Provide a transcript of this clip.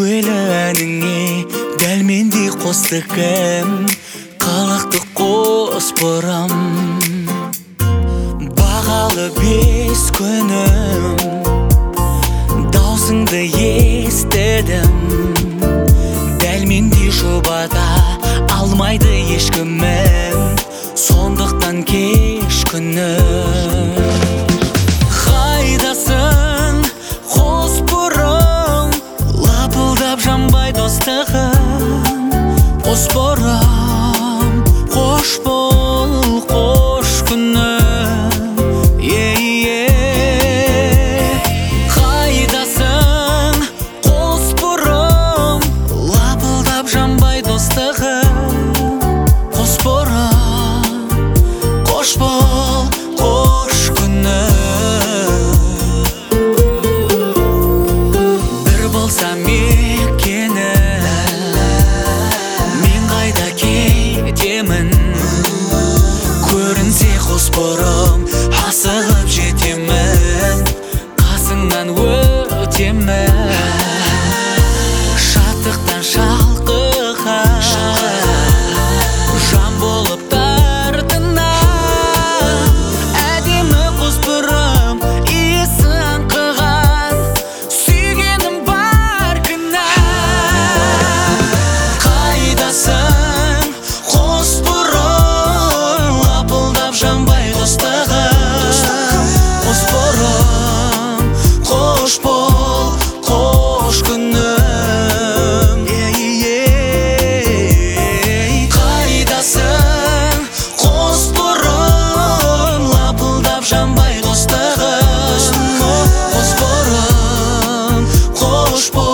әуелі әніңе дәл мендей қосты кім, қалақты қос бұрам. Бағалы 5 күнім, даусыңды естідім, дәл мендей жұбата алмайды ешкімім, сондықтан кеш күнім. Қайдасың қос бұрым, лапылдап жанбай достығым, қос бұрым, қош бол, қош күнім. Қайдасың қос бұрым, лапылдап жанбай достығым, қос бұрым, қош бол, қош күнім. Бір болса мекенім, мен қайда кетемін, көрінсе қос бұрым, асығып жетемін, қасыңнан өтемін. Шаттықтан шалқыған жан болып тартынам, әдемі қос бұрым, иісі аңқыған, сүйгенім бар кінәм. Қайдасың қос бұрым, лапылдап жанбай достығым, қос бұрым, қош бол, қош күнім. Қайдасың қос бұрым, лапылдап жанбай достығым, қос бұрым, қош бол.